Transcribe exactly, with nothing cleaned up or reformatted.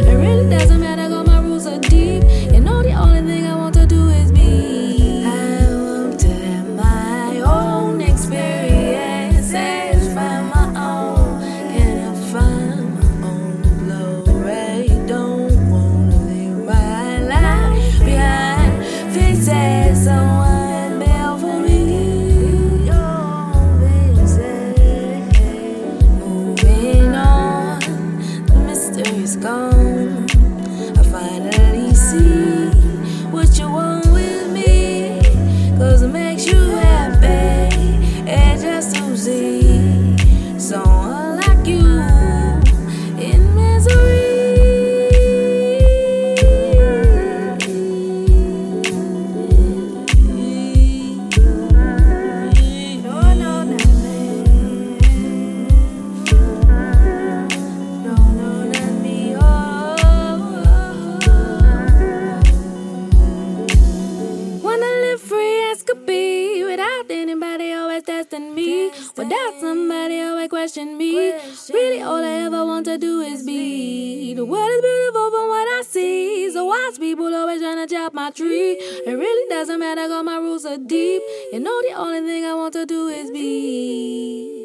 It really doesn't matter, 'cause my roots are deep. You know the only thing I want to do is be. I want to have my own experiences, find my own. Can I find my own glory? Don't wanna live my life behind faces. Someone built for me. Your faces. Moving on, the mystery's gone. I finally see what you want with me, 'cause it makes you happy and just to see someone like you in misery. No, no, not me. No, no, not me. Oh. Wanna live free as could be, without anybody always testing me, without somebody always questioning me. Really all I ever want to do is be. The world is beautiful from what I see, so watch people always trying to chop my tree. It really doesn't matter, 'cause my roots are deep. You know the only thing I want to do is be.